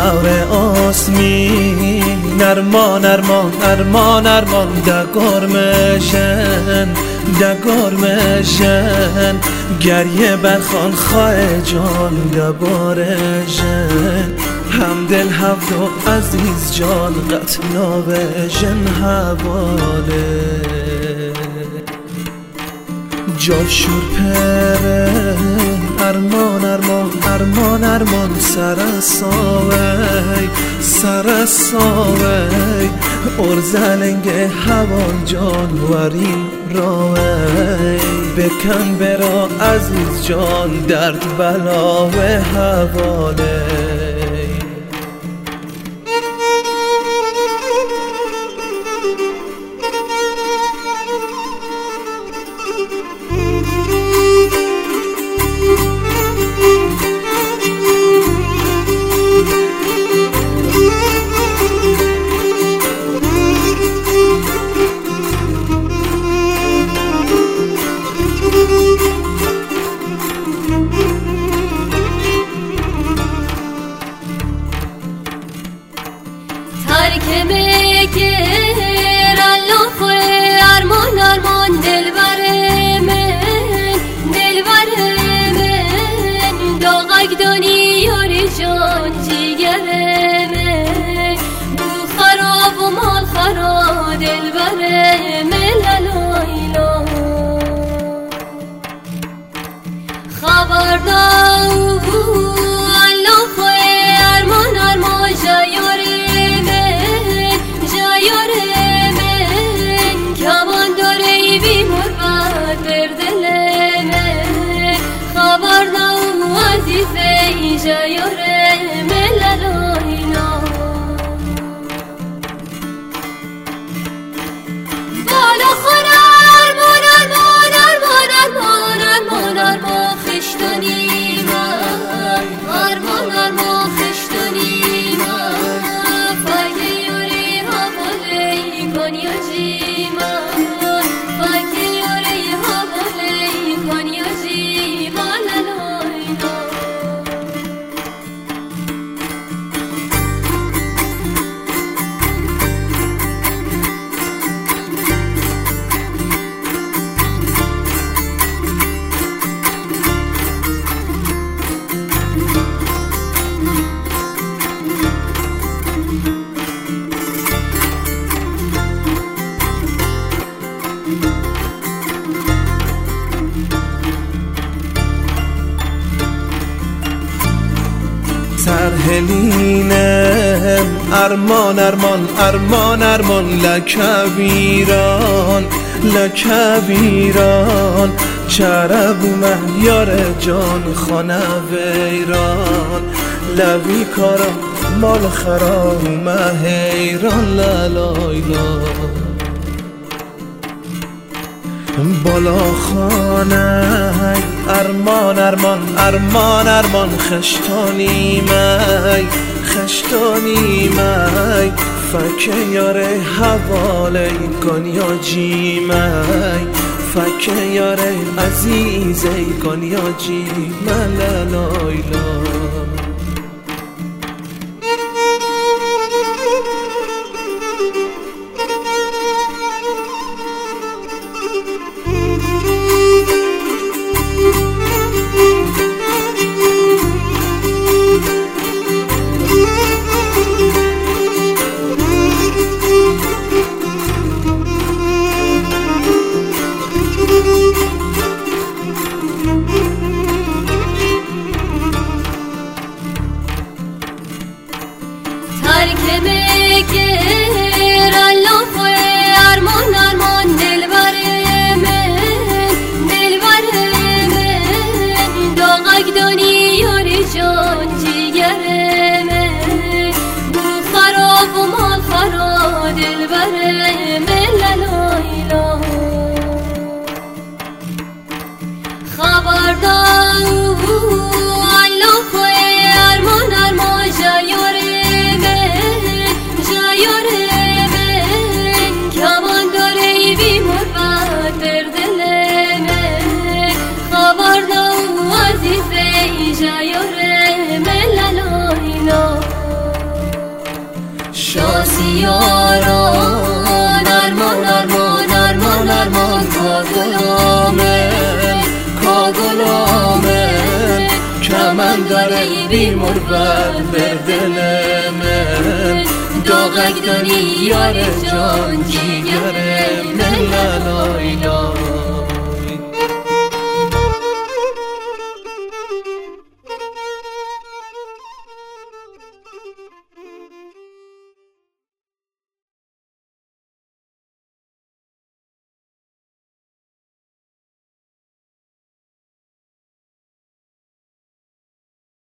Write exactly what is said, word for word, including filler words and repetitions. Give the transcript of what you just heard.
هوره آسمی ارمان ارمان ارمان ارمان دگرمشن دگرمشن گریه برخان خواه جان دبارشن همدل هفت و عزیز جان قتلا بشن حواله جاشور پره ارمان ارمان ارمان ارمان سرساوی سرساوی ارزلنگ هوان جان ورین راوی بکن برا عزیز جان درد بلا و حواله ترک مگر الله خواه ارمان ارمان دلبر من دلبر من داغک دانی یاری جان جیگر من بو خراب و مال خراب دلبر من لالایلا خبردار الله خواه ارمان ارمان جایاری جایوره ملالاینا بالا خورا ارمان ارمان ارمان ارمان ارمان ارمان خشتانی من ارمان ارمان خشتانی من فاگه یوری حواله کنیا جی من فاگه یوری حواله کنیا جی ملالاینا سرهلینم ارمان ارمان ارمان ارمان لکویران لکویران چربو مهیار جان خانه ویران لوی کارا مال خراب مهیران لالایلا بالا خانه ارمان ارمان ارمان ارمان خشتانی می خشتانی می فکه یاره حواله گانیا جی می فکه یاره عزیزه گانیا جی ملالایلا ترک مگر الله خواه ارمان ارمان دلبر من دلبر من داغک دانی یاری جان جیگر من بو خراب و مال خراب دلبر من لالایلا خبردار الله خواه ارمان ارمان جایوره جایوره بیمرود بر دل من داغک دانی یار جان جیگر من لا لا